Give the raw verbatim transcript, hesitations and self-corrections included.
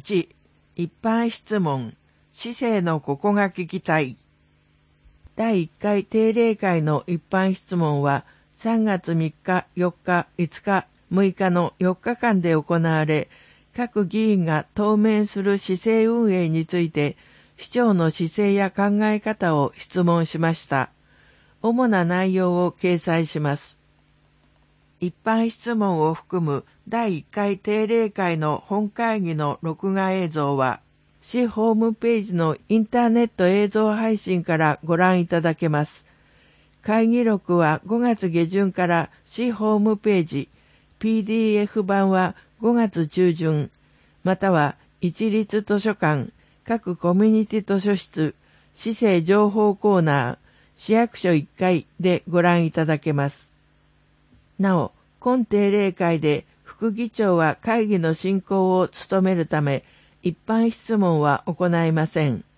いち、一般質問。市政のここが聞きたい。だいいっかい定例会の一般質問はさんがつみっか、よっか、いつか、むいかのよっかかんで行われ、各議員が当面する市政運営について、市長の姿勢や考え方を質問しました。主な内容を掲載します。一般質問を含むだいいっかい定例会の本会議の録画映像は、市ホームページのインターネット映像配信からご覧いただけます。会議録はごがつげじゅんから市ホームページ、ピーディーエフ 版はごがつちゅうじゅん、または一律図書館、各コミュニティ図書室、市政情報コーナー、市役所いっかいでご覧いただけます。なお、今定例会で副議長は会議の進行を務めるため、一般質問は行いません。